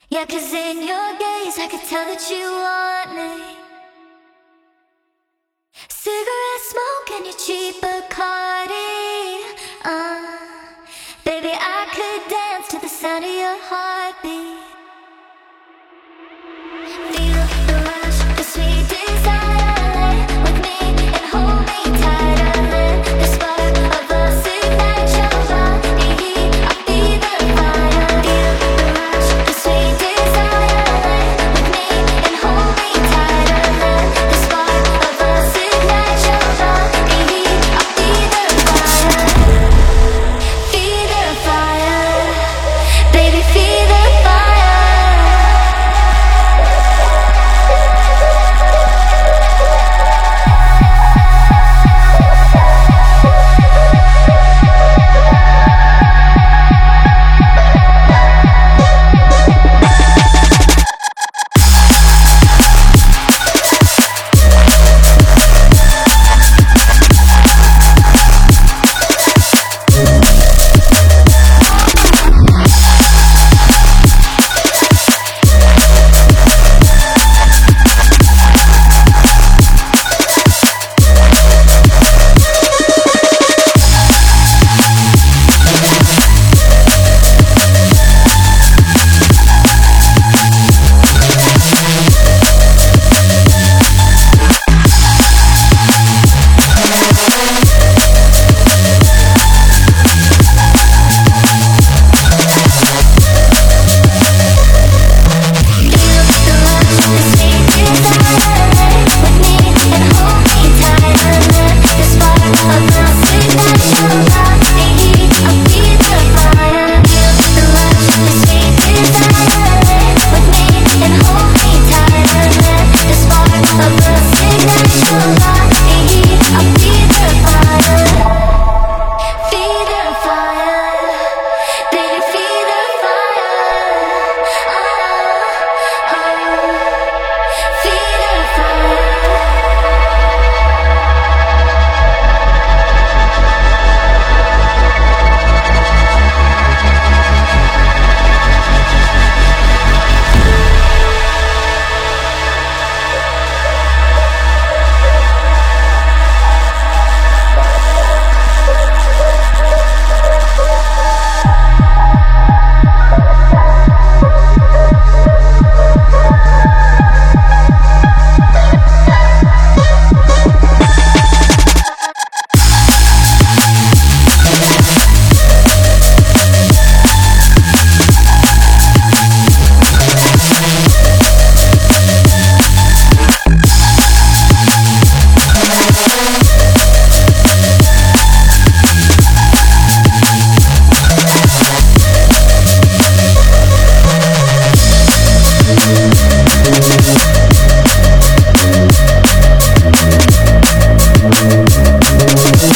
Yeah, 'cause in your gaze I could tell that you want me. Cigarette smoke and your cheap Bacardi. Baby, I could dance to the sound of your heartbeat. Feel the rush, the sweet desire. With me and hold me tighter. The spark of us ignites your body. I feel the fire. Feel the rush, the sweet desire. With me and hold me tighter. The spark of us ignites your body. I feel the fire. Feel the fire. Baby, feel the fire.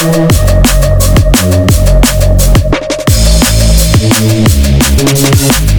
We'll be right back.